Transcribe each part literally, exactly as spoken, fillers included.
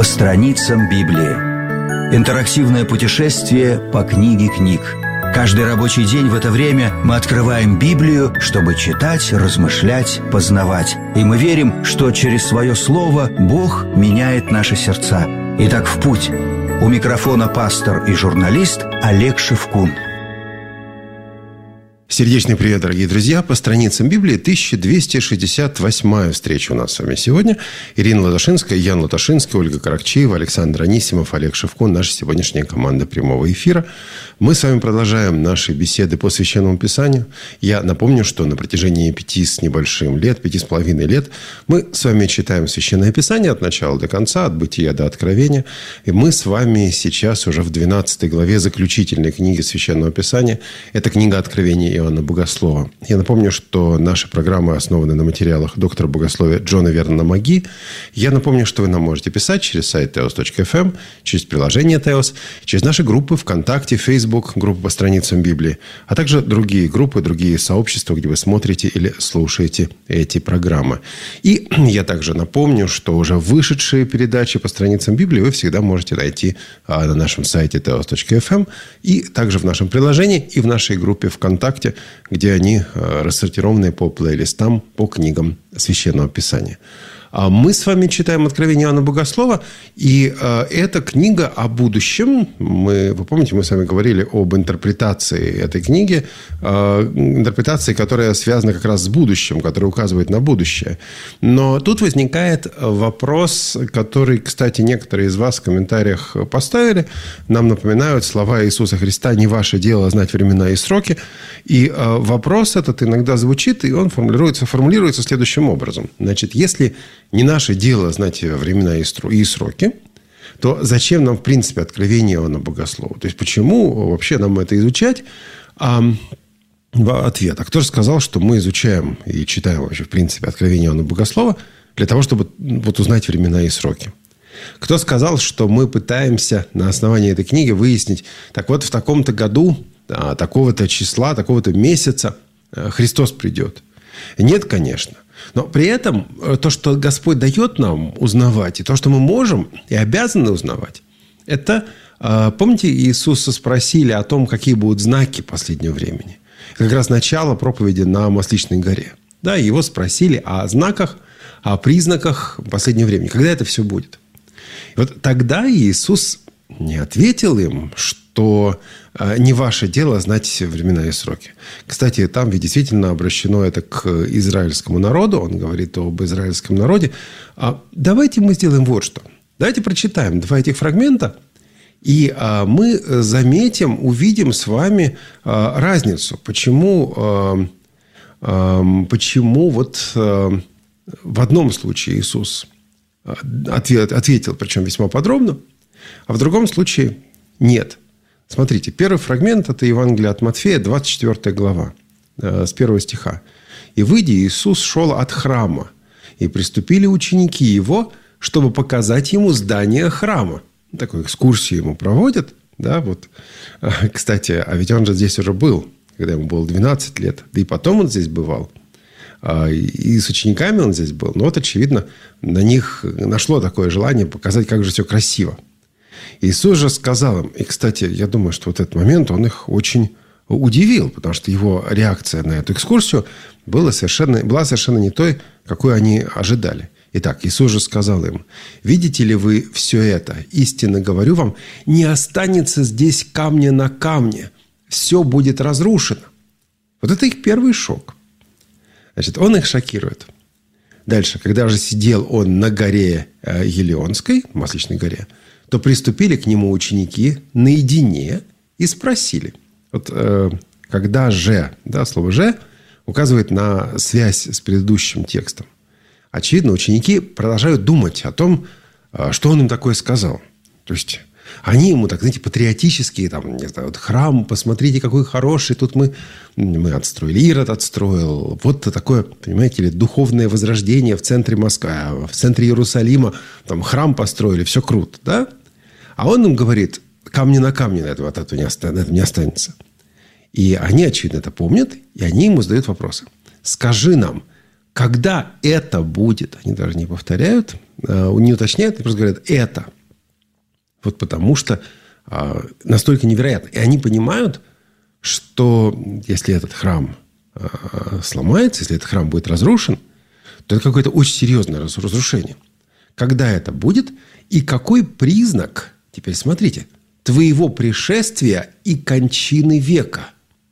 страницам Библии. Интерактивное путешествие по книге книг. Каждый рабочий день в это время мы открываем Библию, чтобы читать, размышлять, познавать. И мы верим, что через свое слово Бог меняет наши сердца. Итак, в путь. У микрофона пастор и журналист Олег Шевкун. Сердечный привет, дорогие друзья! По страницам Библии тысяча двести шестьдесят восьмая встреча у нас с вами сегодня. Ирина Ладошинская, Ян Латашинский, Ольга Каракчиева, Александр Анисимов, Олег Шевкун, наша сегодняшняя команда прямого эфира. Мы с вами продолжаем наши беседы по Священному Писанию. Я напомню, что на протяжении пяти с небольшим лет, пяти с половиной лет, мы с вами читаем Священное Писание от начала до конца, от Бытия до Откровения. И мы с вами сейчас уже в двенадцатой главе заключительной книги Священного Писания. Это книга Откровения Иоанна Богослова. Я напомню, что наши программы основаны на материалах доктора богословия Джона Вернона Маги. Я напомню, что вы нам можете писать через сайт теос точка эф эм, через приложение Теос, через наши группы ВКонтакте, Facebook, группы по страницам Библии, а также другие группы, другие сообщества, где вы смотрите или слушаете эти программы. И я также напомню, что уже вышедшие передачи по страницам Библии вы всегда можете найти на нашем сайте теос точка эф эм и также в нашем приложении и в нашей группе ВКонтакте, где они рассортированы по плейлистам, по книгам Священного Писания. Мы с вами читаем Откровение Иоанна Богослова, и эта книга о будущем. Мы, вы помните, мы с вами говорили об интерпретации этой книги, интерпретации, которая связана как раз с будущим, которая указывает на будущее. Но тут возникает вопрос, который, кстати, некоторые из вас в комментариях поставили. Нам напоминают слова Иисуса Христа: «Не ваше дело знать времена и сроки». И вопрос этот иногда звучит, и он формулируется, формулируется следующим образом. Значит, если не наше дело знать времена и сроки, то зачем нам, в принципе, Откровение Иоанна Богослова? То есть, почему вообще нам это изучать? А, ответ. А кто же сказал, что мы изучаем и читаем вообще, в принципе, Откровение Иоанна Богослова для того, чтобы вот, узнать времена и сроки? Кто сказал, что мы пытаемся на основании этой книги выяснить, так вот, в таком-то году, а, такого-то числа, такого-то месяца Христос придет? Нет, конечно. Но при этом то, что Господь дает нам узнавать, и то, что мы можем и обязаны узнавать, это, помните, Иисуса спросили о том, какие будут знаки последнего времени. Как раз начало проповеди на Масличной горе. Да, его спросили о знаках, о признаках последнего времени. Когда это все будет? И вот тогда Иисус не ответил им, что не ваше дело знать времена и сроки. Кстати, там ведь действительно обращено это к израильскому народу. Он говорит об израильском народе. А давайте мы сделаем вот что. Давайте прочитаем два этих фрагмента, и мы заметим, увидим с вами разницу. Почему, почему вот в одном случае Иисус ответил, причем весьма подробно, а в другом случае нет. Смотрите, первый фрагмент – это Евангелие от Матфея, двадцать четвёртая глава, с первого стиха. «И, выйдя, Иисус шел от храма, и приступили ученики его, чтобы показать ему здание храма». Такую экскурсию ему проводят. Да, вот. Кстати, а ведь он же здесь уже был, когда ему было двенадцать лет. Да и потом он здесь бывал. И с учениками он здесь был. Но вот, очевидно, на них нашло такое желание показать, как же все красиво. Иисус же сказал им, и, кстати, я думаю, что вот этот момент, он их очень удивил, потому что его реакция на эту экскурсию была совершенно, была совершенно не той, какой они ожидали. Итак, Иисус же сказал им: «Видите ли вы все это? Истинно говорю вам, не останется здесь камня на камне, все будет разрушено». Вот это их первый шок. Значит, он их шокирует. Дальше, когда же сидел он на горе Елеонской, Масличной горе, то приступили к нему ученики наедине и спросили. Вот э, когда «же», да, слово «же» указывает на связь с предыдущим текстом. Очевидно, ученики продолжают думать о том, что он им такое сказал. То есть, они ему, так, знаете, патриотические, там, не знаю, вот храм, посмотрите, какой хороший, тут мы, мы отстроили, Ирод отстроил. Вот такое, понимаете ли, духовное возрождение в центре Москвы, в центре Иерусалима, там храм построили, все круто, да? А он им говорит: камни на камне на этого, от этого не останется. И они, очевидно, это помнят, и они ему задают вопросы. Скажи нам, когда это будет? Они даже не повторяют, не уточняют, они просто говорят «это». Вот потому что настолько невероятно. И они понимают, что если этот храм сломается, если этот храм будет разрушен, то это какое-то очень серьезное разрушение. Когда это будет и какой признак, теперь смотрите, твоего пришествия и кончины века?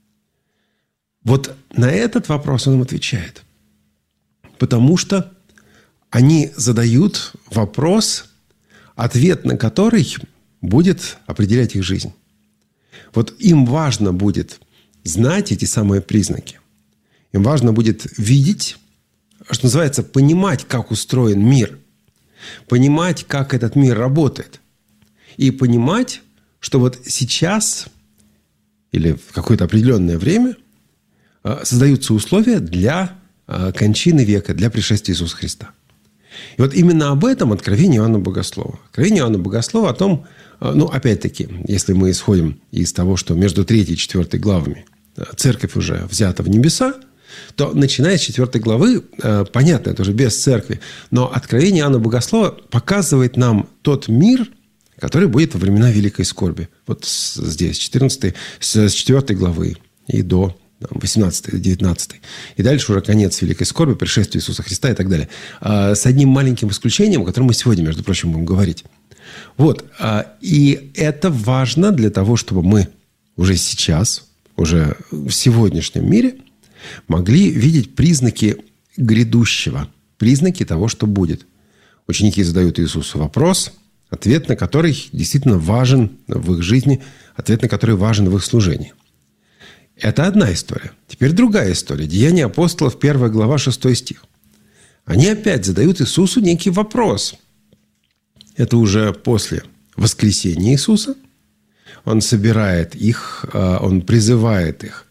Вот на этот вопрос он им отвечает. Потому что они задают вопрос, ответ на который будет определять их жизнь. Вот им важно будет знать эти самые признаки. Им важно будет видеть, что называется, понимать, как устроен мир. Понимать, как этот мир работает. И понимать, что вот сейчас или в какое-то определенное время создаются условия для кончины века, для пришествия Иисуса Христа. И вот именно об этом откровение Иоанна Богослова. Откровение Иоанна Богослова о том, ну, опять-таки, если мы исходим из того, что между третьей и четвертой главами церковь уже взята в небеса, то, начиная с четвертой главы, понятно, это уже без церкви, но откровение Иоанна Богослова показывает нам тот мир, который будет во времена Великой Скорби. Вот здесь, четырнадцатой, с четвертой главы и до восемнадцатой, девятнадцатой. И дальше уже конец Великой Скорби, пришествие Иисуса Христа и так далее. С одним маленьким исключением, о котором мы сегодня, между прочим, будем говорить. Вот. И это важно для того, чтобы мы уже сейчас, уже в сегодняшнем мире могли видеть признаки грядущего, признаки того, что будет. Ученики задают Иисусу вопрос, ответ на который действительно важен в их жизни, ответ на который важен в их служении. Это одна история. Теперь другая история. Деяния апостолов, первая глава, шестой стих. Они опять задают Иисусу некий вопрос. Это уже после воскресения Иисуса. Он собирает их, он призывает их,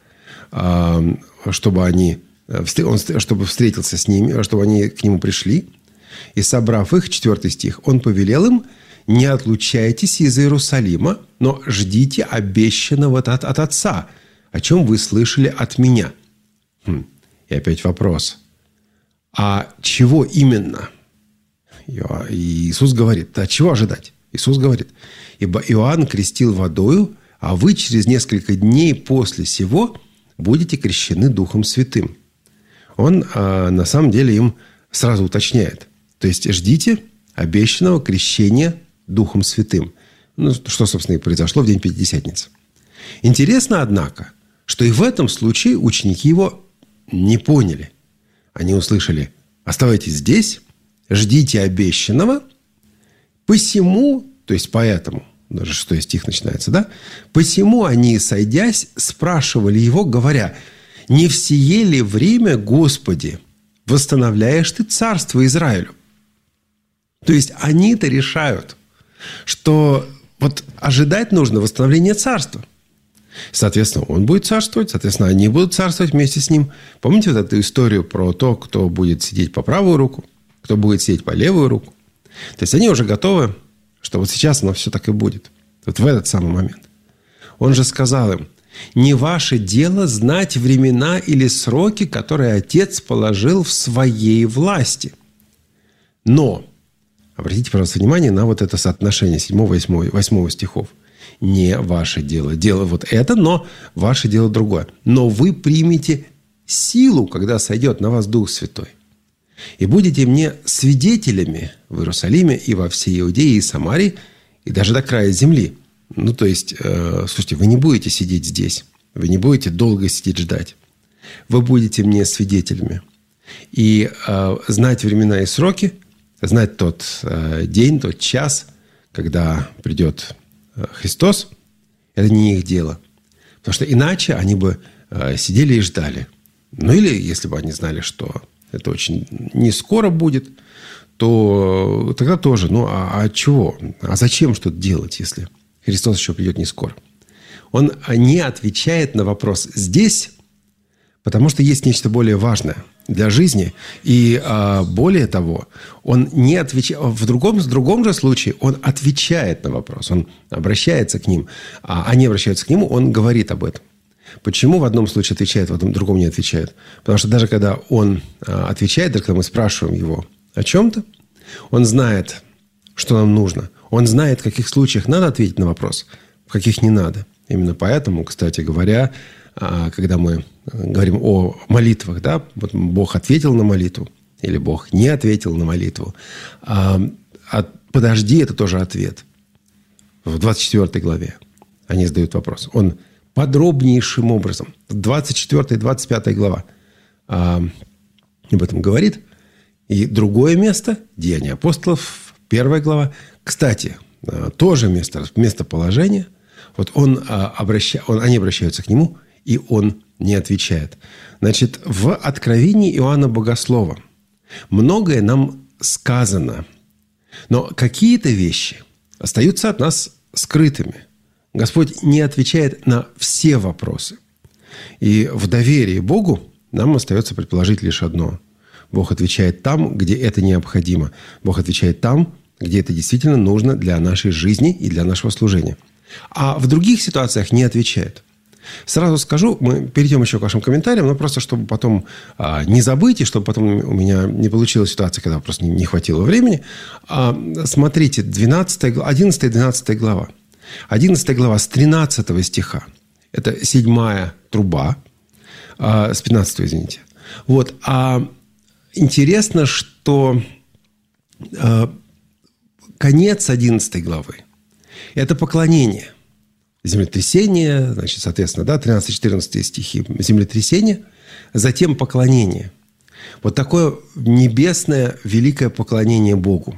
чтобы они, он, чтобы встретился с ними, чтобы они к нему пришли. И, собрав их, четвертый стих, он повелел им: «Не отлучайтесь из Иерусалима, но ждите обещанного от, от Отца, о чем вы слышали от меня». Хм. И опять вопрос. А чего именно? И Иисус говорит: а чего ожидать? Иисус говорит: «Ибо Иоанн крестил водою, а вы через несколько дней после сего будете крещены Духом Святым». Он а, на самом деле им сразу уточняет. То есть ждите обещанного крещения Духом Святым. Ну, что, собственно, и произошло в день Пятидесятницы. Интересно, однако, что и в этом случае ученики его не поняли. Они услышали: «Оставайтесь здесь, ждите обещанного, посему», то есть поэтому, даже шестой стих начинается, да? «Посему они, сойдясь, спрашивали его, говоря: не в сие ли время, Господи, восстановляешь ты царство Израилю?» То есть они-то решают, что вот ожидать нужно восстановления царства. Соответственно, он будет царствовать, соответственно, они будут царствовать вместе с ним. Помните вот эту историю про то, кто будет сидеть по правую руку, кто будет сидеть по левую руку? То есть они уже готовы, что вот сейчас оно все так и будет. Вот в этот самый момент. Он же сказал им: «Не ваше дело знать времена или сроки, которые Отец положил в своей власти». Но, обратите, пожалуйста, внимание на вот это соотношение седьмого и восьмого стихов. Не ваше дело. Дело вот это, но ваше дело другое. «Но вы примете силу, когда сойдет на вас Дух Святой, и будете мне свидетелями в Иерусалиме и во всей Иудее и Самарии, и даже до края земли». Ну, то есть, э, слушайте, вы не будете сидеть здесь. Вы не будете долго сидеть ждать. Вы будете мне свидетелями. И э, знать времена и сроки, знать тот э, день, тот час, когда придет Христос, это не их дело. Потому что иначе они бы э, сидели и ждали. Ну, или если бы они знали, что это очень не скоро будет, то тогда тоже. Ну, а, а чего? А зачем что-то делать, если Христос еще придет не скоро? Он не отвечает на вопрос здесь, потому что есть нечто более важное для жизни. И а, более того, он не отвечает. В другом, в другом же случае он отвечает на вопрос. Он обращается к ним. А они обращаются к нему, он говорит об этом. Почему в одном случае отвечает, в одном другом не отвечает? Потому что даже когда он а, отвечает, даже когда мы спрашиваем его о чем-то, Он знает, что нам нужно. Он знает, в каких случаях надо ответить на вопрос, в каких не надо. Именно поэтому, кстати говоря, когда мы говорим о молитвах, да, вот Бог ответил на молитву или Бог не ответил на молитву, а подожди, это тоже ответ. В двадцать четвёртой главе они задают вопрос. Он подробнейшим образом, двадцать четвёртая и двадцать пятая глава, об этом говорит. И другое место, Деяния апостолов, первая глава. Кстати, тоже место, местоположение. Вот он, обраща, он, они обращаются к нему, и он не отвечает. Значит, в Откровении Иоанна Богослова многое нам сказано, но какие-то вещи остаются от нас скрытыми. Господь не отвечает на все вопросы. И в доверии Богу нам остается предположить лишь одно. Бог отвечает там, где это необходимо. Бог отвечает там, где это действительно нужно для нашей жизни и для нашего служения. А в других ситуациях не отвечает. Сразу скажу, мы перейдем еще к вашим комментариям, но просто чтобы потом а, не забыть, и чтобы потом у меня не получилась ситуация, когда просто не, не хватило времени. А, смотрите, одиннадцатая-двенадцатая глава. одиннадцатая глава с тринадцатого стиха. Это седьмая труба. А, с пятнадцатого, извините. Вот. А интересно, что а, конец одиннадцатой главы – это поклонение. Землетрясение, значит, соответственно, да, тринадцатый-четырнадцатый стихи. Землетрясение, затем поклонение. Вот такое небесное великое поклонение Богу.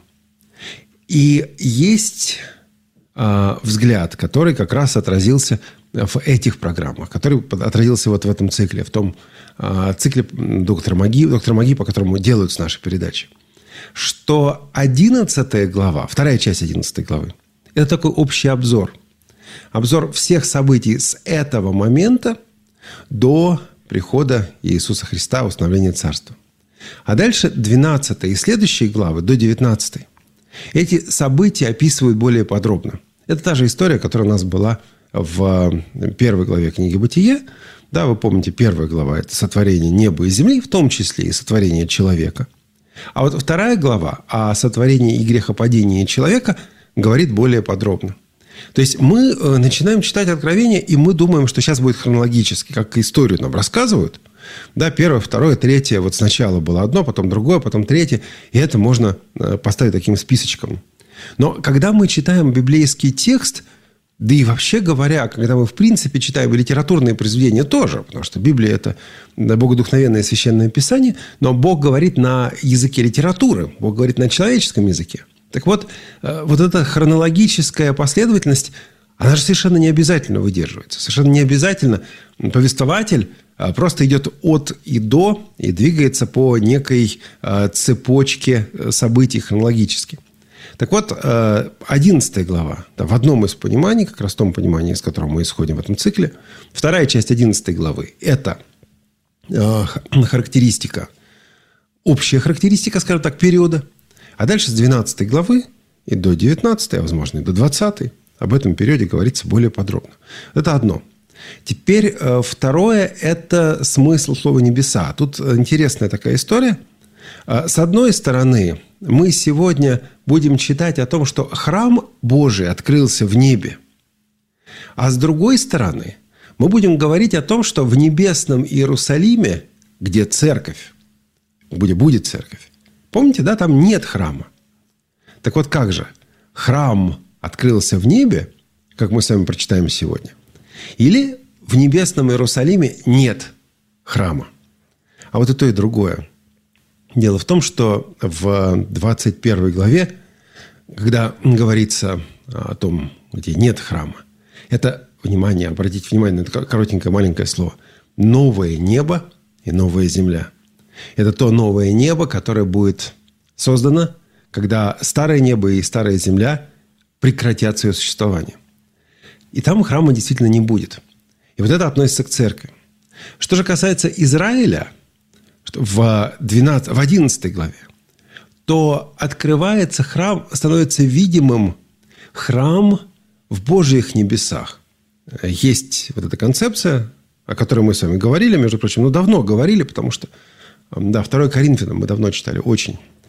И есть э, взгляд, который как раз отразился в этих программах, который отразился вот в этом цикле, в том э, цикле доктора Маги, доктора Маги, по которому делаются наши передачи. Что одиннадцатая глава, вторая часть одиннадцатой главы, это такой общий обзор. Обзор всех событий с этого момента до прихода Иисуса Христа, установления Царства. А дальше двенадцатая и следующие главы до девятнадцатой. Эти события описывают более подробно. Это та же история, которая у нас была в первой главе книги «Бытие». Да, вы помните, первая глава – это сотворение неба и земли, в том числе и сотворение человека. А вот вторая глава о сотворении и грехопадении человека говорит более подробно. То есть мы начинаем читать Откровение, и мы думаем, что сейчас будет хронологически, как историю нам рассказывают. Да, первое, второе, третье. Вот сначала было одно, потом другое, потом третье. И это можно поставить таким списочком. Но когда мы читаем библейский текст, да и вообще говоря, когда мы в принципе читаем литературные произведения тоже, потому что Библия – это богодухновенное священное писание, но Бог говорит на языке литературы, Бог говорит на человеческом языке. Так вот, вот эта хронологическая последовательность, она же совершенно не обязательно выдерживается. Совершенно не обязательно повествователь просто идет от и до и двигается по некой цепочке событий хронологически. Так вот, одиннадцатая глава, да, в одном из пониманий, как раз в том понимании, из которого мы исходим в этом цикле, вторая часть одиннадцатой главы – это характеристика, общая характеристика, скажем так, периода. А дальше с двенадцатой главы и до девятнадцатой, а возможно и до двадцатой, об этом периоде говорится более подробно. Это одно. Теперь второе – это смысл слова «небеса». Тут интересная такая история. С одной стороны, мы сегодня будем читать о том, что храм Божий открылся в небе. А с другой стороны, мы будем говорить о том, что в небесном Иерусалиме, где церковь, где будет церковь, помните, да, там нет храма. Так вот, как же? Храм открылся в небе, как мы с вами прочитаем сегодня. Или в небесном Иерусалиме нет храма. А вот и то, и другое. Дело в том, что в двадцать первой главе, когда говорится о том, где нет храма, это, внимание, обратите внимание на это коротенькое маленькое слово, новое небо и новая земля. Это то новое небо, которое будет создано, когда старое небо и старая земля прекратят свое существование. И там храма действительно не будет. И вот это относится к церкви. Что же касается Израиля, в, двенадцатой, в одиннадцатой главе, то открывается храм, становится видимым храм в Божьих небесах. Есть вот эта концепция, о которой мы с вами говорили, между прочим, ну, давно говорили, потому что, да, второе Коринфянам мы давно читали, очень.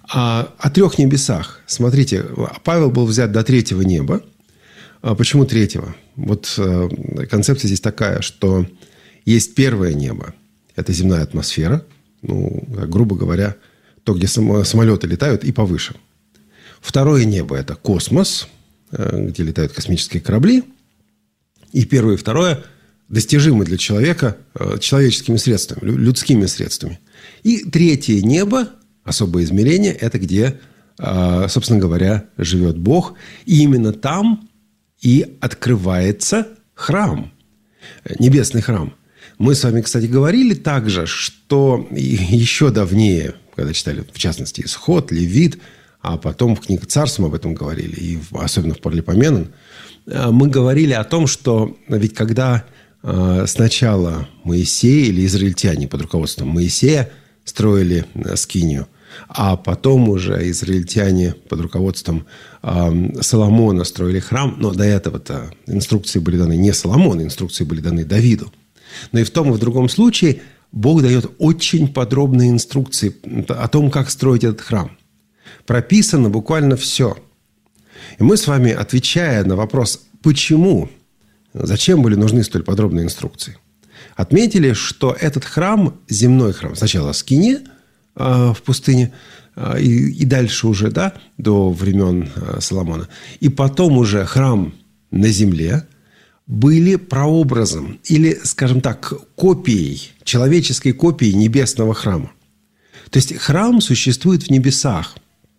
А о трех небесах. Смотрите, Павел был взят до третьего неба. А почему третьего? Вот концепция здесь такая, что есть первое небо. Это земная атмосфера. Ну, грубо говоря, то, где самолеты летают, и повыше. Второе небо – это космос, где летают космические корабли. И первое и второе достижимы для человека человеческими средствами, людскими средствами. И третье небо, особое измерение, это где, собственно говоря, живет Бог. И именно там и открывается храм, небесный храм. Мы с вами, кстати, говорили также, что еще давнее, когда читали, в частности, Исход, Левит, а потом в книге Царств мы об этом говорили, и особенно в Паралипоменон, мы говорили о том, что ведь когда сначала Моисей или израильтяне под руководством Моисея строили скинию, а потом уже израильтяне под руководством Соломона строили храм, но до этого-то инструкции были даны не Соломону, инструкции были даны Давиду. Но и в том, и в другом случае Бог дает очень подробные инструкции о том, как строить этот храм. Прописано буквально все. И мы с вами, отвечая на вопрос, почему, зачем были нужны столь подробные инструкции, отметили, что этот храм, земной храм, сначала скиния э, в пустыне, э, и, и дальше уже, да, до времен э, Соломона, и потом уже храм на земле, были прообразом или, скажем так, копией, человеческой копией небесного храма. То есть храм существует в небесах.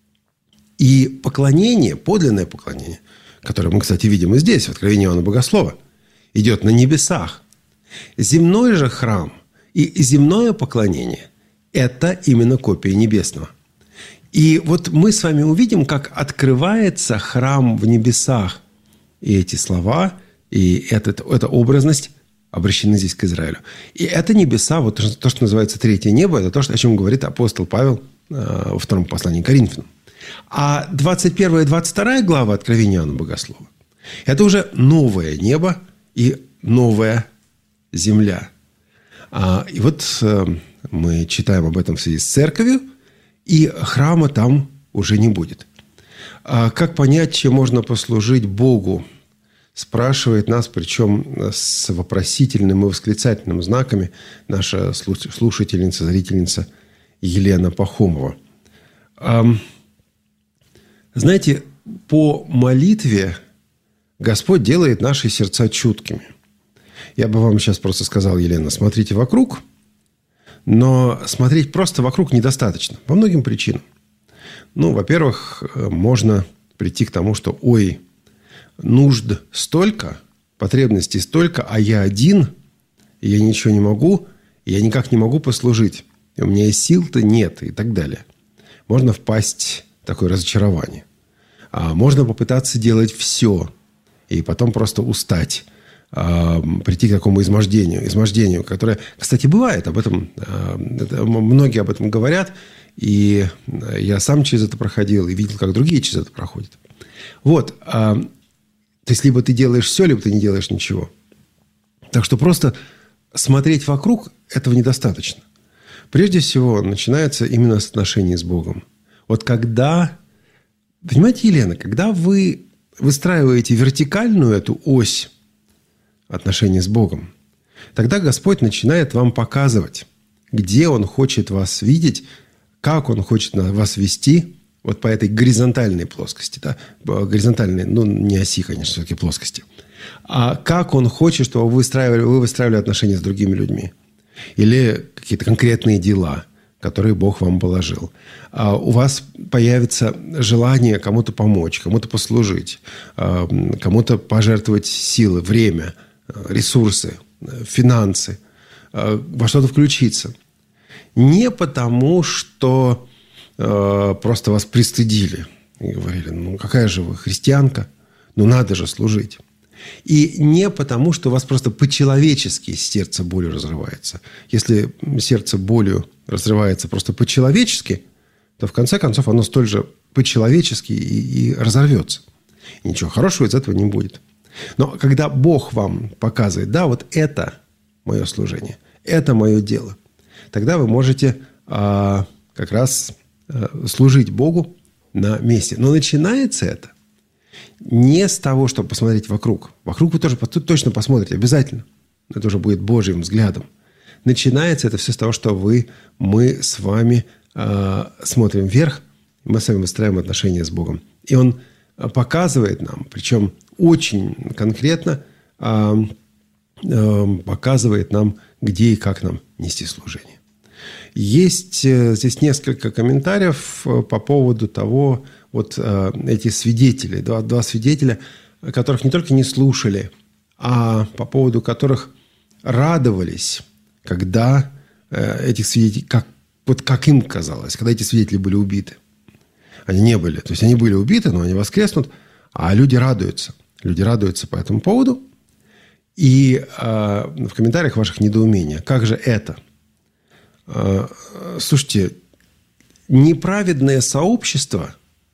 И поклонение, подлинное поклонение, которое мы, кстати, видим и здесь, в Откровении Иоанна Богослова, идет на небесах. Земной же храм и земное поклонение – это именно копия небесного. И вот мы с вами увидим, как открывается храм в небесах. И эти слова, и этот, эта образность обращены здесь к Израилю. И это небеса, вот то, что называется третье небо, это то, о чем говорит апостол Павел во втором послании к Коринфянам. А двадцать первая и двадцать вторая глава Откровения Иоанна Богослова – это уже новое небо и новая земля. И вот мы читаем об этом в связи с церковью, и храма там уже не будет. Как понять, чем можно послужить Богу? Спрашивает нас, причем с вопросительным и восклицательным знаками, наша слушательница, зрительница Елена Пахомова. Знаете, по молитве Господь делает наши сердца чуткими. Я бы вам сейчас просто сказал, Елена, смотрите вокруг, но смотреть просто вокруг недостаточно. По многим причинам. Ну, во-первых, можно прийти к тому, что, ой, нужд столько, потребностей столько, а я один, и я ничего не могу, и я никак не могу послужить. И у меня и сил-то нет, и так далее. Можно впасть в такое разочарование. А можно попытаться делать все, и потом просто устать, а, прийти к такому измождению, измождению, которое, кстати, бывает. Об этом, а, многие об этом говорят, и я сам через это проходил, и видел, как другие через это проходят. Вот. А, то есть, либо ты делаешь все, либо ты не делаешь ничего. Так что просто смотреть вокруг этого недостаточно. Прежде всего, начинается именно с отношений с Богом. Вот когда... Понимаете, Елена, когда вы выстраиваете вертикальную эту ось отношений с Богом, тогда Господь начинает вам показывать, где Он хочет вас видеть, как Он хочет вас вести, вот по этой горизонтальной плоскости, да, горизонтальной, ну, не оси, конечно, все-таки плоскости, а как Он хочет, чтобы вы выстраивали, вы выстраивали отношения с другими людьми. Или какие-то конкретные дела, которые Бог вам положил. А у вас появится желание кому-то помочь, кому-то послужить, кому-то пожертвовать силы, время, ресурсы, финансы, во что-то включиться. Не потому, что просто вас пристыдили и говорили, ну какая же вы христианка, ну надо же служить. И не потому, что у вас просто по-человечески сердце болью разрывается. Если сердце болью разрывается просто по-человечески, то в конце концов оно столь же по-человечески и, и разорвется. И ничего хорошего из этого не будет. Но когда Бог вам показывает, да, вот это мое служение, это мое дело, тогда вы можете а, как раз служить Богу на месте. Но начинается это не с того, чтобы посмотреть вокруг. Вокруг вы тоже точно посмотрите, обязательно. Это уже будет Божьим взглядом. Начинается это все с того, что вы, мы с вами э, смотрим вверх, мы с вами выстраиваем отношения с Богом. И Он показывает нам, причем очень конкретно э, э, показывает нам, где и как нам нести служение. Есть э, здесь несколько комментариев э, по поводу того, вот э, эти свидетели, два, два свидетеля, которых не только не слушали, а по поводу которых радовались, когда э, этих свидетелей, как, вот как им казалось, когда эти свидетели были убиты. Они не были. То есть они были убиты, но они воскреснут, а люди радуются. Люди радуются по этому поводу. И э, в комментариях ваших недоумения. Как же это? Э, слушайте, неправедное сообщество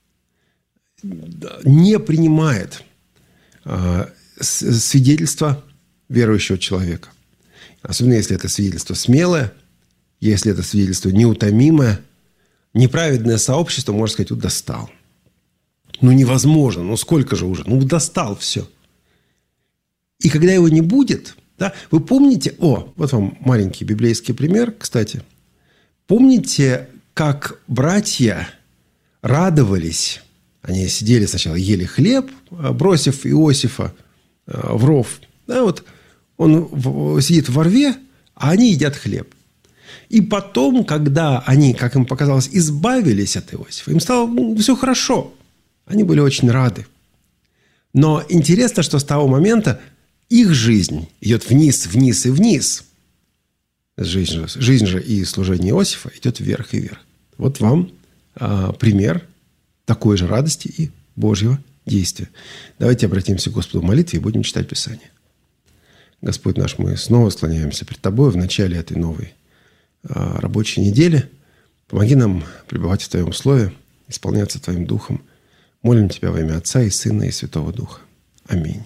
не принимает э, свидетельства верующего человека. Особенно, если это свидетельство смелое, если это свидетельство неутомимое. Неправедное сообщество, можно сказать, вот достал. Ну, невозможно. Ну, сколько же уже? Ну, достал все. И когда его не будет, да, вы помните... О, вот вам маленький библейский пример, кстати. Помните, как братья радовались? Они сидели сначала, ели хлеб, бросив Иосифа в ров. Да, вот он сидит во рве, а они едят хлеб. И потом, когда они, как им показалось, избавились от Иосифа, им стало ну, все хорошо. Они были очень рады. Но интересно, что с того момента их жизнь идет вниз, вниз и вниз. Жизнь же, жизнь же и служение Иосифа идет вверх и вверх. Вот вам а, пример такой же радости и Божьего действия. Давайте обратимся к Господу в молитве и будем читать Писание. Господь наш, мы снова склоняемся пред Тобой в начале этой новой рабочей недели. Помоги нам пребывать в Твоем Слове, исполняться Твоим Духом. Молим Тебя во имя Отца и Сына и Святого Духа. Аминь.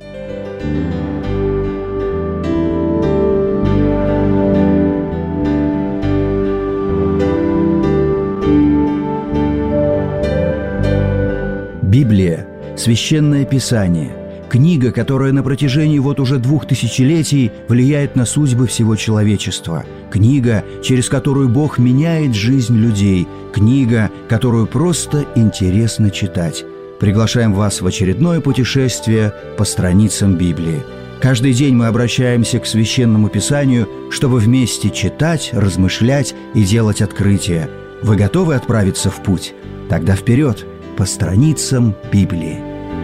Библия – Священное Писание, книга, которая на протяжении вот уже двух тысячелетий влияет на судьбы всего человечества. Книга, через которую Бог меняет жизнь людей. Книга, которую просто интересно читать. Приглашаем вас в очередное путешествие по страницам Библии. Каждый день мы обращаемся к Священному Писанию, чтобы вместе читать, размышлять и делать открытия. Вы готовы отправиться в путь? Тогда вперед, по страницам Библии.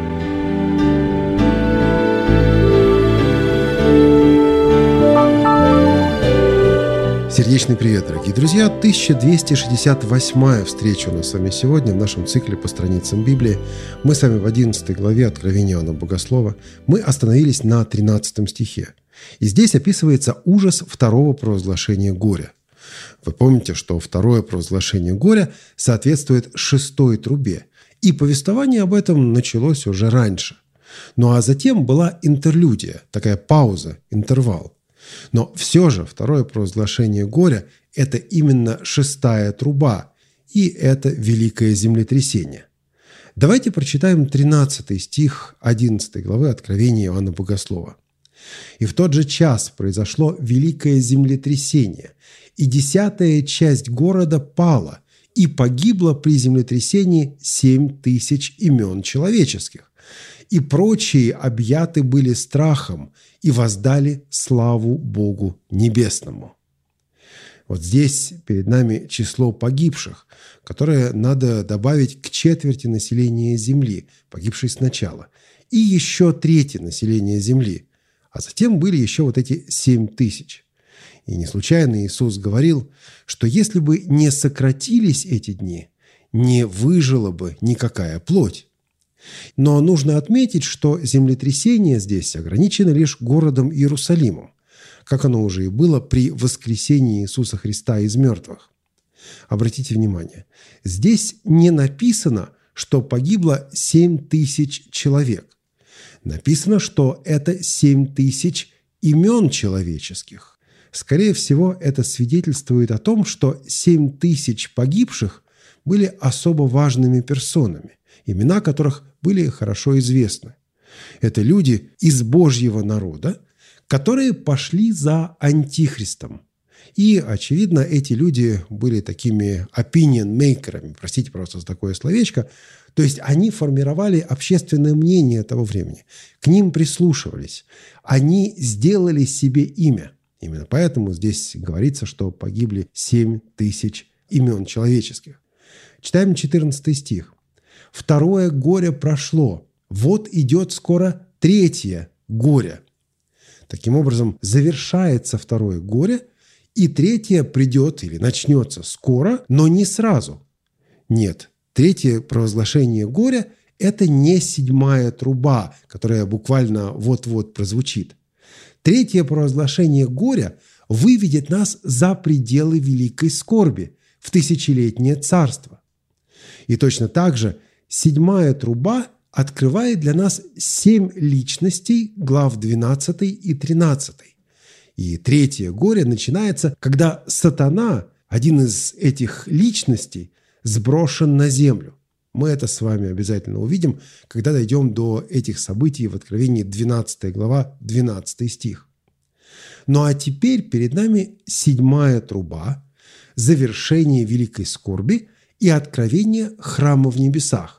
Сердечный привет, дорогие друзья! тысяча двести шестьдесят восьмая встреча у нас с вами сегодня в нашем цикле по страницам Библии. Мы с вами в одиннадцатой главе Откровения Иоанна Богослова. Мы остановились на тринадцатом стихе. И здесь описывается ужас второго провозглашения горя. Вы помните, что второе провозглашение горя соответствует шестой трубе. И повествование об этом началось уже раньше. Ну а затем была интерлюдия, такая пауза, интервал. Но все же второе провозглашение горя – это именно шестая труба, и это великое землетрясение. Давайте прочитаем тринадцатый стих одиннадцатой главы Откровения Иоанна Богослова. «И в тот же час произошло великое землетрясение, и десятая часть города пала, и погибло при землетрясении семь тысяч имен человеческих. И прочие объяты были страхом и воздали славу Богу Небесному». Вот здесь перед нами число погибших, которое надо добавить к четверти населения Земли, погибшей сначала, и еще трети населения Земли. А затем были еще вот эти семь тысяч. И не случайно Иисус говорил, что если бы не сократились эти дни, не выжила бы никакая плоть. Но нужно отметить, что землетрясение здесь ограничено лишь городом Иерусалимом, как оно уже и было при воскресении Иисуса Христа из мертвых. Обратите внимание, здесь не написано, что погибло семь тысяч человек. Написано, что это семь тысяч имен человеческих. Скорее всего, это свидетельствует о том, что семь тысяч погибших были особо важными персонами, имена которых были хорошо известны. Это люди из Божьего народа, которые пошли за Антихристом. И, очевидно, эти люди были такими opinion-мейкерами, простите, просто за такое словечко. То есть они формировали общественное мнение того времени, к ним прислушивались, они сделали себе имя. Именно поэтому здесь говорится, что погибли семь тысяч имен человеческих. Читаем четырнадцатый стих. «Второе горе прошло, вот идет скоро третье горе». Таким образом, завершается второе горе, и третье придет или начнется скоро, но не сразу. Нет, третье провозглашение горя – это не седьмая труба, которая буквально вот-вот прозвучит. Третье провозглашение горя выведет нас за пределы великой скорби в тысячелетнее царство. И точно так же седьмая труба открывает для нас семь личностей глав двенадцатой и тринадцатой. И третье горе начинается, когда сатана, один из этих личностей, сброшен на землю. Мы это с вами обязательно увидим, когда дойдем до этих событий в Откровении двенадцатая глава, двенадцатый стих. Ну а теперь перед нами седьмая труба, завершение великой скорби и откровение храма в небесах.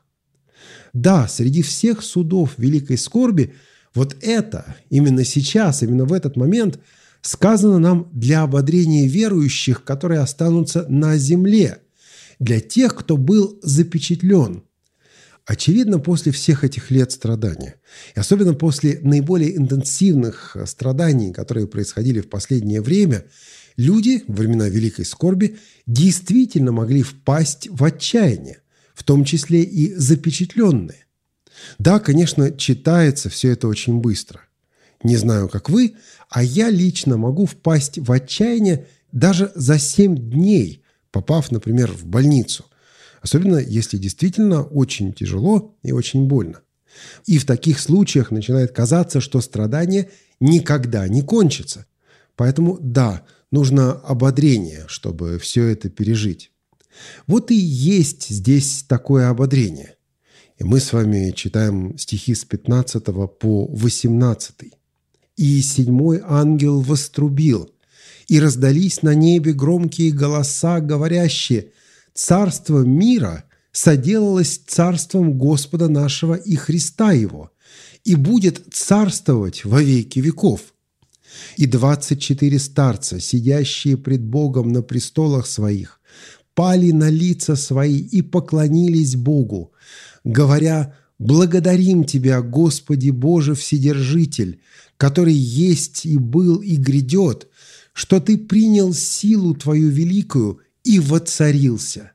Да, среди всех судов великой скорби вот это, именно сейчас, именно в этот момент сказано нам для ободрения верующих, которые останутся на земле, для тех, кто был запечатлен. Очевидно, после всех этих лет страдания, и особенно после наиболее интенсивных страданий, которые происходили в последнее время, люди во времена Великой Скорби действительно могли впасть в отчаяние, в том числе и запечатленные. Да, конечно, читается все это очень быстро. Не знаю, как вы, а я лично могу впасть в отчаяние даже за семь дней, попав, например, в больницу. Особенно, если действительно очень тяжело и очень больно. И в таких случаях начинает казаться, что страдание никогда не кончится. Поэтому, да, нужно ободрение, чтобы все это пережить. Вот и есть здесь такое ободрение. И мы с вами читаем стихи с пятнадцатого по восемнадцатый. «И седьмой ангел вострубил, и раздались на небе громкие голоса, говорящие: царство мира соделалось царством Господа нашего и Христа Его, и будет царствовать во веки веков. И двадцать четыре старца, сидящие пред Богом на престолах своих, пали на лица свои и поклонились Богу, говоря: благодарим Тебя, Господи Боже Вседержитель, который есть и был и грядет, что Ты принял силу Твою великую и воцарился.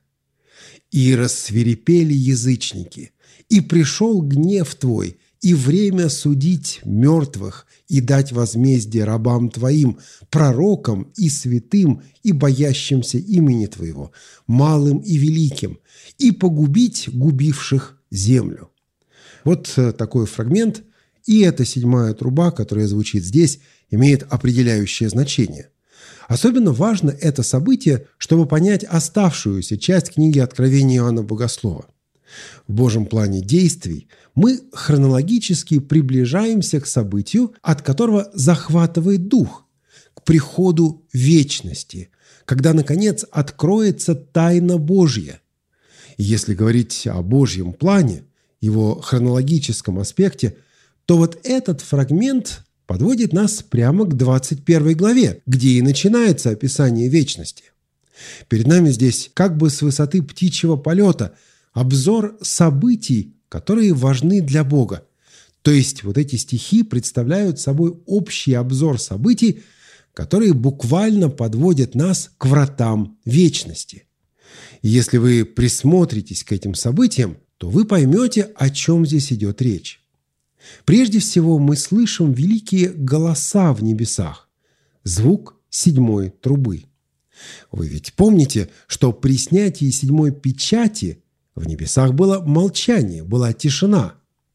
И рассвирепели язычники, и пришел гнев Твой, и время судить мертвых, и дать возмездие рабам Твоим, пророкам и святым, и боящимся имени Твоего, малым и великим, и погубить губивших землю». Вот такой фрагмент, и эта седьмая труба, которая звучит здесь, имеет определяющее значение. Особенно важно это событие, чтобы понять оставшуюся часть книги Откровения Иоанна Богослова. В Божьем плане действий мы хронологически приближаемся к событию, от которого захватывает дух, к приходу вечности, когда, наконец, откроется тайна Божья. И если говорить о Божьем плане, его хронологическом аспекте, то вот этот фрагмент подводит нас прямо к двадцать первой главе, где и начинается описание вечности. Перед нами здесь как бы с высоты птичьего полета обзор событий, которые важны для Бога. То есть вот эти стихи представляют собой общий обзор событий, которые буквально подводят нас к вратам вечности. И если вы присмотритесь к этим событиям, то вы поймете, о чем здесь идет речь. Прежде всего, мы слышим великие голоса в небесах, звук седьмой трубы. Вы ведь помните, что при снятии седьмой печати в небесах было молчание, была тишина.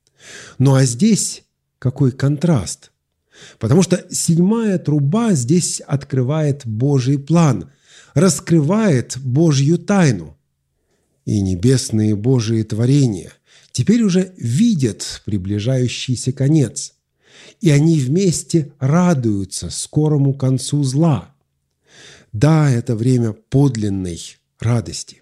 Ну а здесь какой контраст? Потому что седьмая труба здесь открывает Божий план, раскрывает Божью тайну. и небесные Божии творения теперь уже видят приближающийся конец, и они вместе радуются скорому концу зла. Да, это время подлинной радости.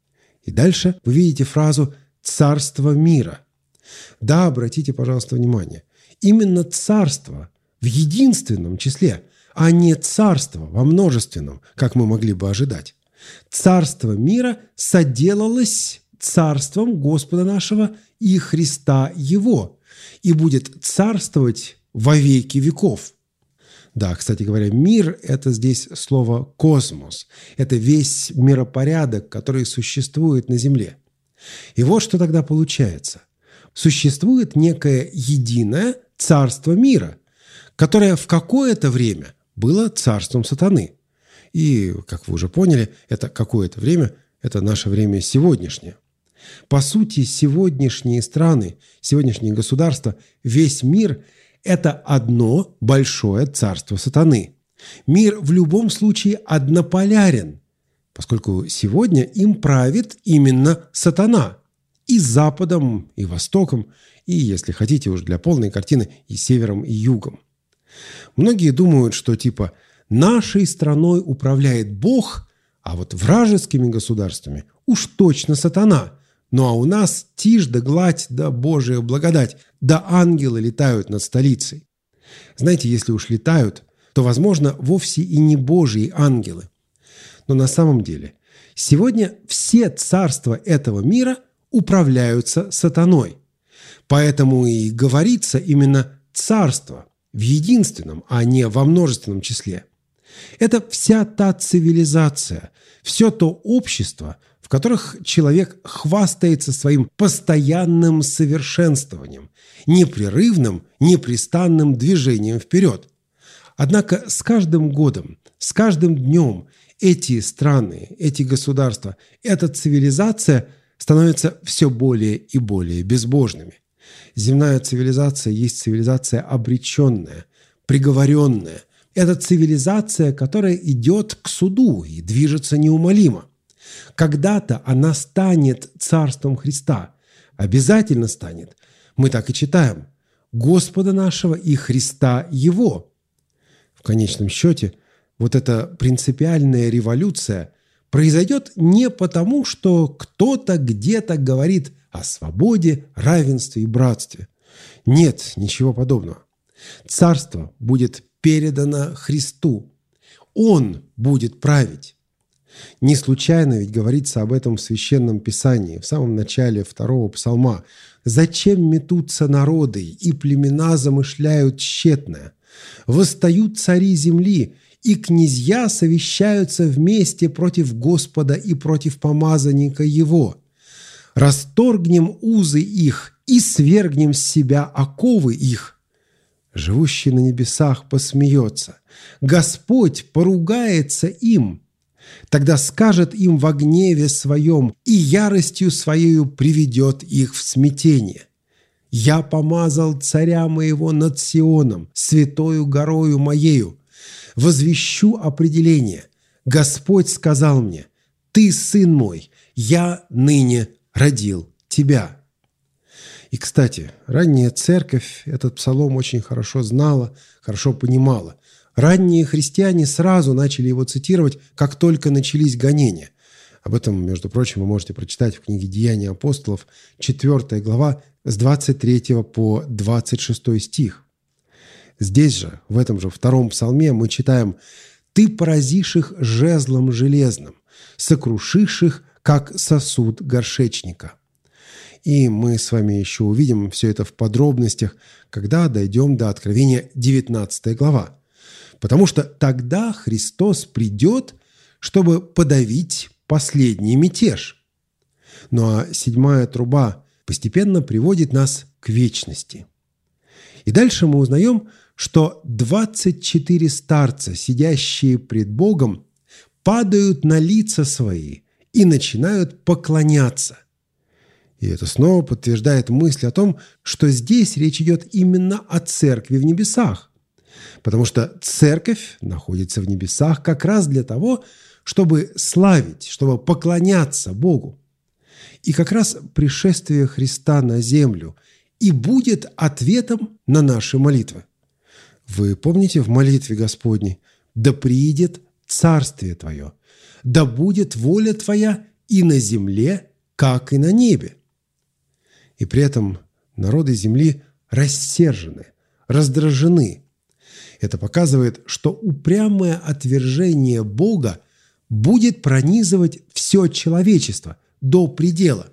И дальше вы видите фразу «царство мира». Да, обратите, пожалуйста, внимание, именно царство в единственном числе, а не царство во множественном, как мы могли бы ожидать. Царство мира соделалось царством Господа нашего и Христа Его, и будет царствовать во веки веков. Да, кстати говоря, мир – это здесь слово «космос». Это весь миропорядок, который существует на Земле. И вот что тогда получается. Существует некое единое царство мира, которое в какое-то время было царством сатаны. И, как вы уже поняли, это какое-то время – это наше время сегодняшнее. По сути, сегодняшние страны, сегодняшние государства, весь мир – это одно большое царство сатаны. Мир в любом случае однополярен, поскольку сегодня им правит именно сатана. И Западом, и Востоком, и, если хотите уж для полной картины, и Севером, и Югом. Многие думают, что типа нашей страной управляет Бог, а вот вражескими государствами уж точно сатана. Ну а у нас тишь да гладь да Божия благодать, да ангелы летают над столицей. Знаете, если уж летают, то, возможно, вовсе и не Божьи ангелы. Но на самом деле сегодня все царства этого мира управляются сатаной. Поэтому и говорится именно «царство» в единственном, а не во множественном числе. Это вся та цивилизация, все то общество, в которых человек хвастается своим постоянным совершенствованием, непрерывным, непрестанным движением вперед. Однако с каждым годом, с каждым днем эти страны, эти государства, эта цивилизация становятся все более и более безбожными. Земная цивилизация есть цивилизация обреченная, приговоренная. Это цивилизация, которая идет к суду и движется неумолимо. Когда-то она станет царством Христа. Обязательно станет. Мы так и читаем. Господа нашего и Христа Его. В конечном счете, вот эта принципиальная революция произойдет не потому, что кто-то где-то говорит о свободе, равенстве и братстве. Нет, ничего подобного. Царство будет передано Христу. Он будет править. Не случайно ведь говорится об этом в Священном Писании, в самом начале второго псалма. «Зачем метутся народы, и племена замышляют тщетное? Восстают цари земли, и князья совещаются вместе против Господа и против помазанника Его. Расторгнем узы их и свергнем с себя оковы их». Живущий на небесах посмеется. Господь поругается им. Тогда скажет им во гневе своем и яростью своею приведет их в смятение. «Я помазал царя моего над Сионом, святою горою моею. Возвещу определение. Господь сказал мне: Ты, сын мой, я ныне родил тебя». И, кстати, ранняя церковь этот псалом очень хорошо знала, хорошо понимала. Ранние христиане сразу начали его цитировать, как только начались гонения. Об этом, между прочим, вы можете прочитать в книге «Деяния апостолов», четвёртая глава, с двадцать третьего по двадцать шестой стих. Здесь же, в этом же втором псалме, мы читаем: «Ты поразишь их жезлом железным, сокрушишь их, как сосуд горшечника». И мы с вами еще увидим все это в подробностях, когда дойдем до Откровения девятнадцатой глава. Потому что тогда Христос придет, чтобы подавить последний мятеж. Ну а седьмая труба постепенно приводит нас к вечности. И дальше мы узнаем, что двадцать четыре старца, сидящие пред Богом, падают на лица свои и начинают поклоняться. И это снова подтверждает мысль о том, что здесь речь идет именно о церкви в небесах. Потому что церковь находится в небесах как раз для того, чтобы славить, чтобы поклоняться Богу. И как раз пришествие Христа на землю и будет ответом на наши молитвы. Вы помните в молитве Господней: «Да приидет Царствие Твое, да будет воля Твоя и на земле, как и на небе». И при этом народы земли рассержены, раздражены. Это показывает, что упрямое отвержение Бога будет пронизывать все человечество до предела.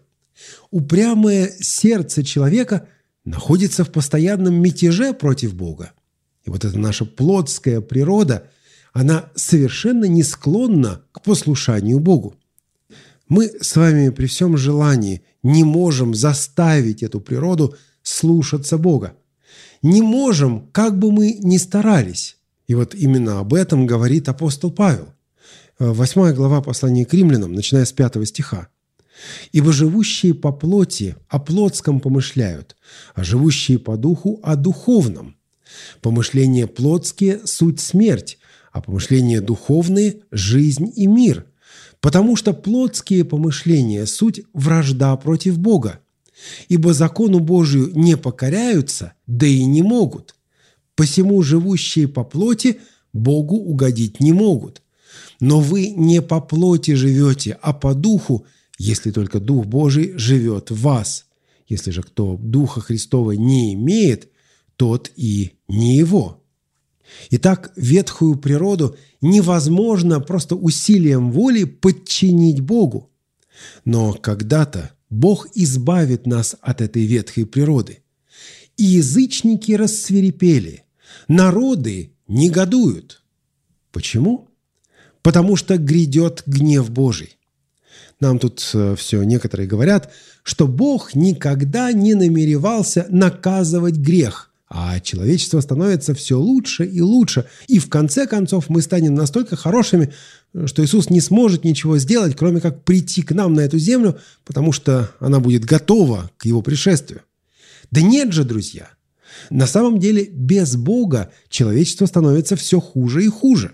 Упрямое сердце человека находится в постоянном мятеже против Бога. И вот эта наша плотская природа, она совершенно не склонна к послушанию Богу. Мы с вами при всем желании не можем заставить эту природу слушаться Бога. Не можем, как бы мы ни старались. И вот именно об этом говорит апостол Павел. Восьмая глава послания к римлянам, начиная с пятого стиха. «Ибо живущие по плоти о плотском помышляют, а живущие по духу о духовном. Помышления плотские – суть смерть, а помышления духовные – жизнь и мир. Потому что плотские помышления – суть вражда против Бога. Ибо закону Божию не покоряются, да и не могут. Посему живущие по плоти Богу угодить не могут. Но вы не по плоти живете, а по духу, если только Дух Божий живет в вас. Если же кто Духа Христова не имеет, тот и не его». Итак, ветхую природу невозможно просто усилием воли подчинить Богу. Но когда-то Бог избавит нас от этой ветхой природы. И язычники рассвирепели, народы негодуют. Почему? Потому что грядет гнев Божий. Нам тут все некоторые говорят, что Бог никогда не намеревался наказывать грех, а человечество становится все лучше и лучше, и в конце концов мы станем настолько хорошими, что Иисус не сможет ничего сделать, кроме как прийти к нам на эту землю, потому что она будет готова к Его пришествию. Да нет же, друзья! На самом деле без Бога человечество становится все хуже и хуже.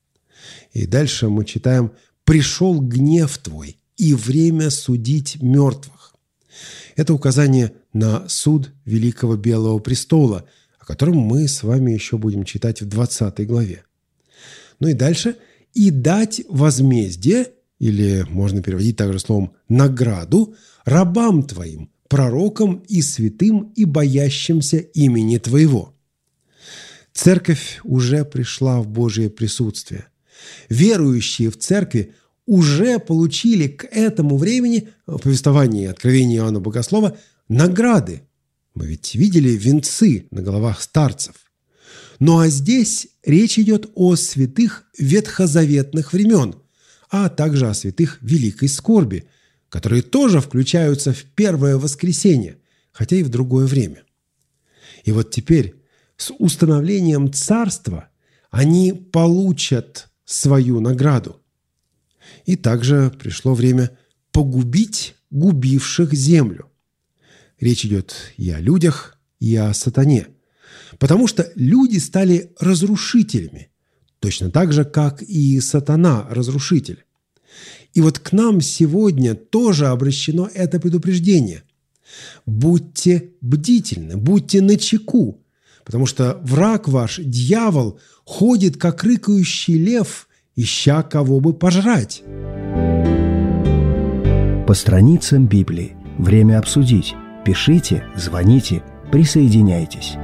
И дальше мы читаем: «Пришел гнев Твой, и время судить мертвых». Это указание на суд Великого Белого Престола, о котором мы с вами еще будем читать в двадцатой главе. Ну и дальше: «И дать возмездие», или можно переводить также словом «награду», «рабам Твоим, пророкам и святым и боящимся имени Твоего». Церковь уже пришла в Божие присутствие. Верующие в церкви уже получили к этому времени, в повествовании Откровения Иоанна Богослова, награды. Мы ведь видели венцы на головах старцев. Ну а здесь речь идет о святых ветхозаветных времен, а также о святых великой скорби, которые тоже включаются в первое воскресенье, хотя и в другое время. И вот теперь с установлением царства они получат свою награду. И также пришло время погубить губивших землю. Речь идет и о людях, и о сатане. Потому что люди стали разрушителями, точно так же, как и сатана – разрушитель. И вот к нам сегодня тоже обращено это предупреждение. Будьте бдительны, будьте начеку, потому что враг ваш, дьявол, ходит, как рыкающий лев, ища кого бы пожрать. По страницам Библии. Время обсудить. Пишите, звоните, присоединяйтесь.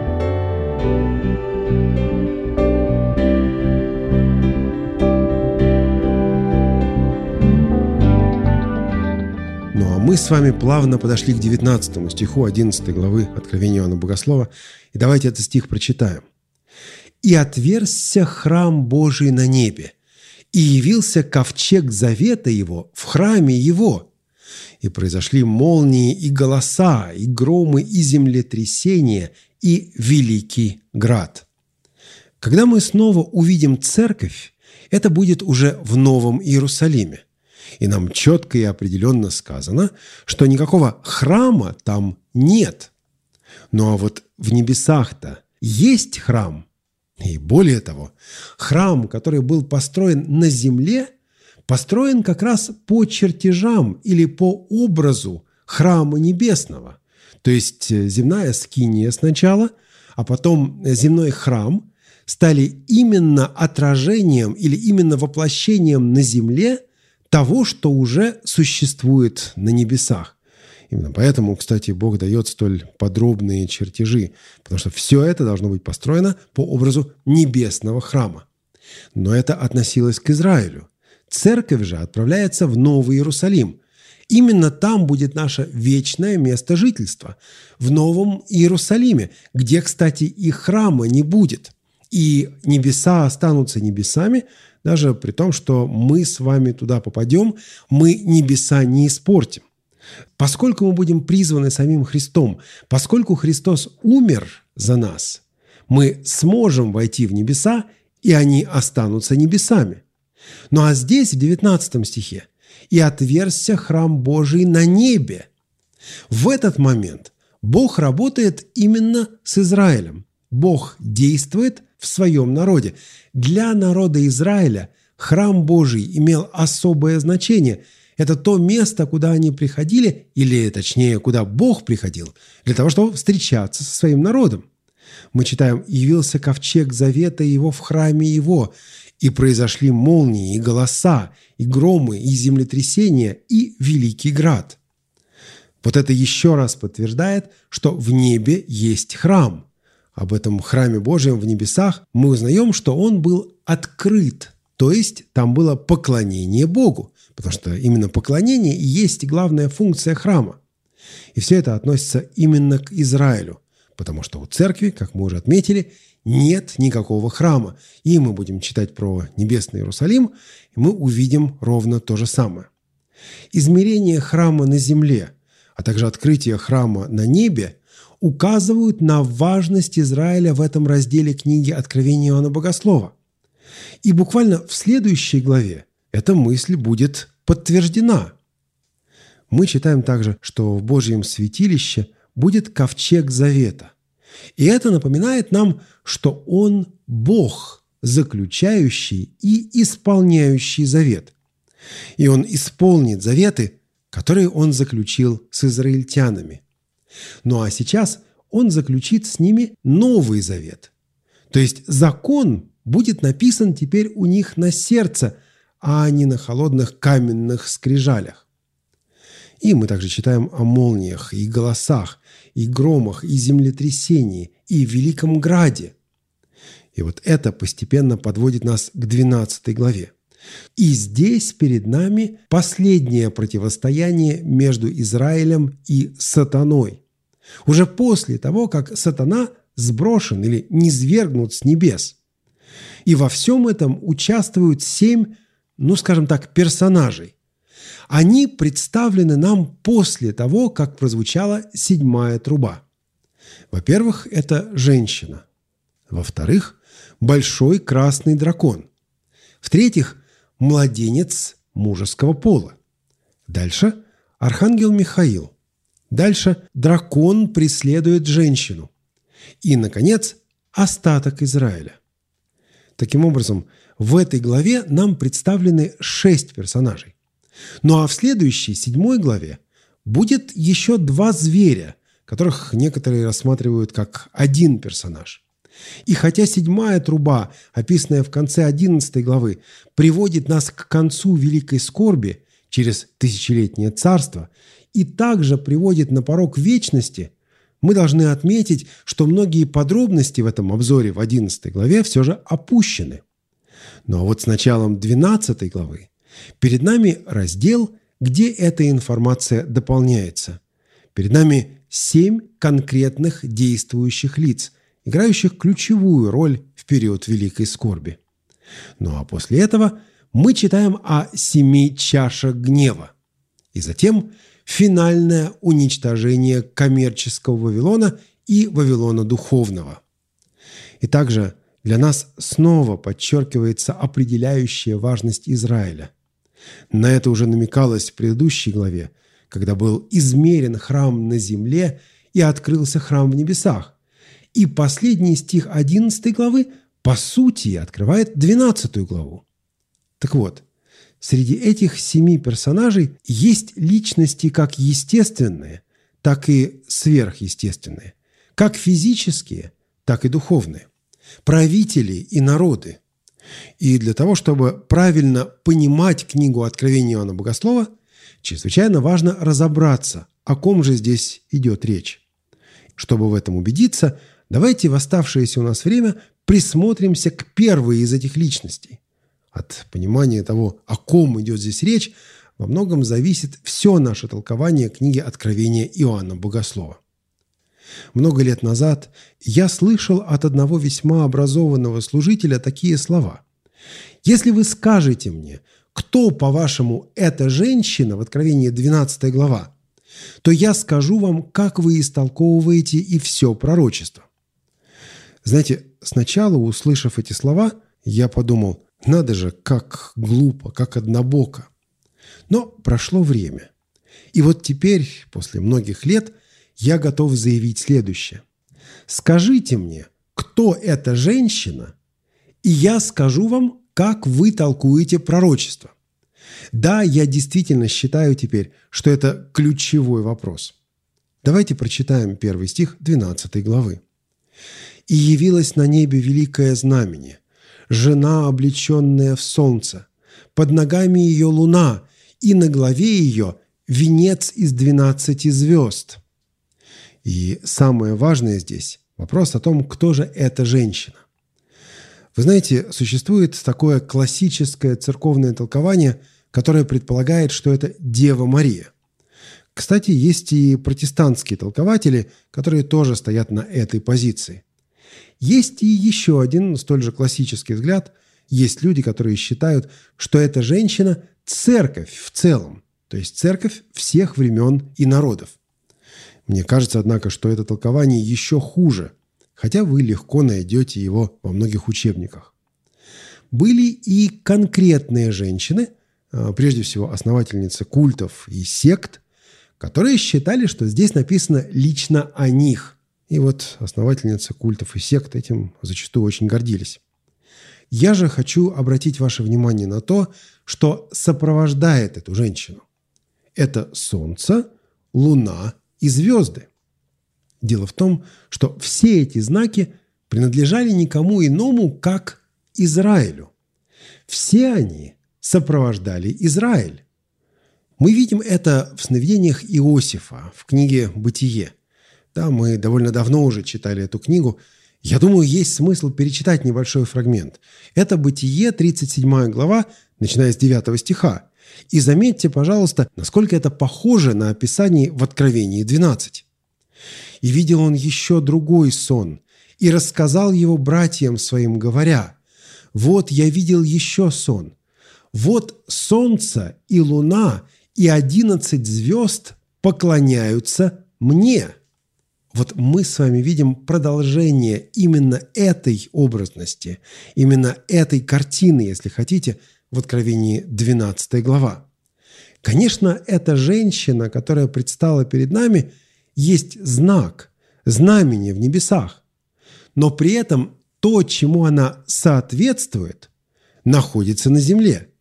Ну а мы с вами плавно подошли к девятнадцатому стиху одиннадцатой главы Откровения Иоанна Богослова. И давайте этот стих прочитаем. «И отверзся храм Божий на небе, и явился ковчег завета его в храме его. И произошли молнии и голоса, и громы, и землетрясения, и великий град». Когда мы снова увидим церковь, это будет уже в Новом Иерусалиме. И нам четко и определенно сказано, что никакого храма там нет. Ну а вот в небесах-то есть храм. И более того, храм, который был построен на земле, построен как раз по чертежам или по образу храма небесного. То есть земная скиния сначала, а потом земной храм стали именно отражением или именно воплощением на земле того, что уже существует на небесах. Именно поэтому, кстати, Бог дает столь подробные чертежи, потому что все это должно быть построено по образу небесного храма. Но это относилось к Израилю. Церковь же отправляется в Новый Иерусалим. Именно там будет наше вечное место жительства, в Новом Иерусалиме, где, кстати, и храма не будет. И небеса останутся небесами, даже при том, что мы с вами туда попадем, мы небеса не испортим. Поскольку мы будем призваны самим Христом, поскольку Христос умер за нас, мы сможем войти в небеса, и они останутся небесами. Ну а здесь, в девятнадцатом стихе, «И отверзся храм Божий на небе». В этот момент Бог работает именно с Израилем. Бог действует в своем народе. Для народа Израиля храм Божий имел особое значение. Это то место, куда они приходили, или, точнее, куда Бог приходил, для того, чтобы встречаться со своим народом. Мы читаем: «Явился ковчег завета его в храме его, и произошли молнии, и голоса, и громы, и землетрясения, и великий град». Вот это еще раз подтверждает, что в небе есть храм. Об этом храме Божьем в небесах мы узнаем, что он был открыт, то есть там было поклонение Богу, потому что именно поклонение и есть главная функция храма. И все это относится именно к Израилю, потому что у церкви, как мы уже отметили, нет никакого храма. И мы будем читать про небесный Иерусалим, и мы увидим ровно то же самое. Измерение храма на земле, а также открытие храма на небе указывают на важность Израиля в этом разделе книги Откровения Иоанна Богослова. И буквально в следующей главе эта мысль будет подтверждена. Мы читаем также, что в Божьем святилище будет ковчег завета. И это напоминает нам, что Он – Бог, заключающий и исполняющий завет. И Он исполнит заветы, которые Он заключил с израильтянами. Ну а сейчас Он заключит с ними новый завет. То есть закон будет написан теперь у них на сердце, а не на холодных каменных скрижалях. И мы также читаем о молниях и голосах, и громах, и землетрясении, и великом граде. И вот это постепенно подводит нас к двенадцатой главе. И здесь перед нами последнее противостояние между Израилем и сатаной. Уже после того, как сатана сброшен или низвергнут с небес. И во всем этом участвуют семь, ну скажем так, персонажей. Они представлены нам после того, как прозвучала седьмая труба. Во-первых, это женщина. Во-вторых, большой красный дракон. В-третьих, младенец мужеского пола. Дальше архангел Михаил. Дальше дракон преследует женщину. И, наконец, остаток Израиля. Таким образом, в этой главе нам представлены шесть персонажей. Ну а в следующей, седьмой главе, будет еще два зверя, которых некоторые рассматривают как один персонаж. И хотя седьмая труба, описанная в конце одиннадцатой главы, приводит нас к концу великой скорби через тысячелетнее царство и также приводит на порог вечности, мы должны отметить, что многие подробности в этом обзоре в одиннадцатой главе все же опущены. Ну а вот с началом двенадцатой главы перед нами раздел, где эта информация дополняется. Перед нами семь конкретных действующих лиц, играющих ключевую роль в период Великой скорби. Ну а после этого мы читаем о семи чашах гнева. И затем финальное уничтожение коммерческого Вавилона и Вавилона духовного. И также для нас снова подчеркивается определяющая важность Израиля. На это уже намекалось в предыдущей главе, когда был измерен храм на земле и открылся храм в небесах. И последний стих одиннадцатой главы, по сути, открывает двенадцатую главу. Так вот, Среди этих семи персонажей есть личности как естественные, так и сверхъестественные, как физические, так и духовные, правители и народы. И для того, чтобы правильно понимать книгу Откровения Иоанна Богослова, чрезвычайно важно разобраться, о ком же здесь идет речь. Чтобы в этом убедиться, давайте в оставшееся у нас время присмотримся к первой из этих личностей. От понимания того, о ком идет здесь речь, во многом зависит все наше толкование книги Откровения Иоанна Богослова. Много лет назад я слышал от одного весьма образованного служителя такие слова: «Если вы скажете мне, кто, по-вашему, эта женщина в Откровении двенадцатая глава, то я скажу вам, как вы истолковываете и все пророчество». Знаете, сначала, услышав эти слова, я подумал: надо же, как глупо, как однобоко. Но прошло время. И вот теперь, после многих лет, я готов заявить следующее. Скажите мне, кто эта женщина, и я скажу вам, как вы толкуете пророчество. Да, я действительно считаю теперь, что это ключевой вопрос. Давайте прочитаем первый стих двенадцатой главы. «И явилось на небе великое знамение, жена, облеченная в солнце, под ногами ее луна, и на главе ее венец из двенадцати звезд». И самое важное здесь – вопрос о том, кто же эта женщина. Вы знаете, существует такое классическое церковное толкование, которое предполагает, что это Дева Мария. Кстати, есть и протестантские толкователи, которые тоже стоят на этой позиции. Есть и еще один столь же классический взгляд. Есть люди, которые считают, что эта женщина – церковь в целом, то есть церковь всех времен и народов. Мне кажется, однако, что это толкование еще хуже, хотя вы легко найдете его во многих учебниках. Были и конкретные женщины, прежде всего основательницы культов и сект, которые считали, что здесь написано лично о них. И вот основательницы культов и сект этим зачастую очень гордились. Я же хочу обратить ваше внимание на то, что сопровождает эту женщину. Это солнце, луна и звезды. Дело в том, что все эти знаки принадлежали никому иному, как Израилю. Все они сопровождали Израиль. Мы видим это в сновидениях Иосифа в книге «Бытие». Да, мы довольно давно уже читали эту книгу. Я думаю, есть смысл перечитать небольшой фрагмент. Это «Бытие», тридцать седьмая глава, начиная с девятого стиха. И заметьте, пожалуйста, насколько это похоже на описание в Откровении двенадцать. «И видел он еще другой сон, и рассказал его братьям своим, говоря: вот я видел еще сон. Вот солнце и луна и одиннадцать звезд поклоняются мне». Вот мы с вами видим продолжение именно этой образности, именно этой картины, если хотите, в Откровении двенадцатая глава. Конечно, эта женщина, которая предстала перед нами, есть знак, знамение в небесах. Но при этом то, чему она соответствует, находится на земле.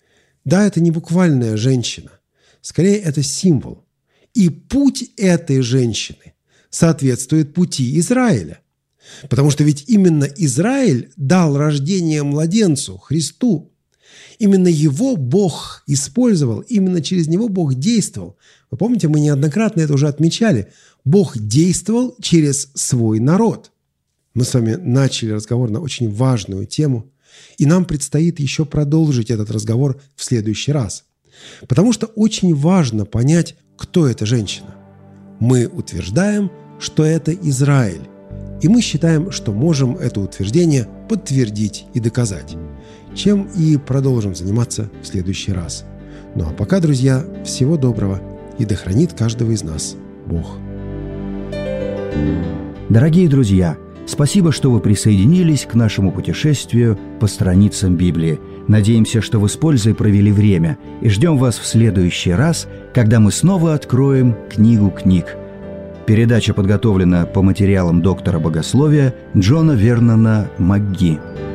Да, это не буквальная женщина. Скорее, это символ. И путь этой женщины соответствует пути Израиля. Потому что ведь именно Израиль дал рождение младенцу, Христу. Именно его Бог использовал, именно через него Бог действовал. Вы помните, мы неоднократно это уже отмечали. Бог действовал через свой народ. Мы с вами начали разговор на очень важную тему, и нам предстоит еще продолжить этот разговор в следующий раз. Потому что очень важно понять, кто эта женщина. Мы утверждаем, что это Израиль, и мы считаем, что можем это утверждение подтвердить и доказать, чем и продолжим заниматься в следующий раз. Ну а пока, друзья, всего доброго, и да хранит каждого из нас Бог. Дорогие друзья, спасибо, что вы присоединились к нашему путешествию по страницам Библии. Надеемся, что вы с пользой провели время, и ждем вас в следующий раз, когда мы снова откроем книгу книг. Передача подготовлена по материалам доктора богословия Джона Вернона МакГи.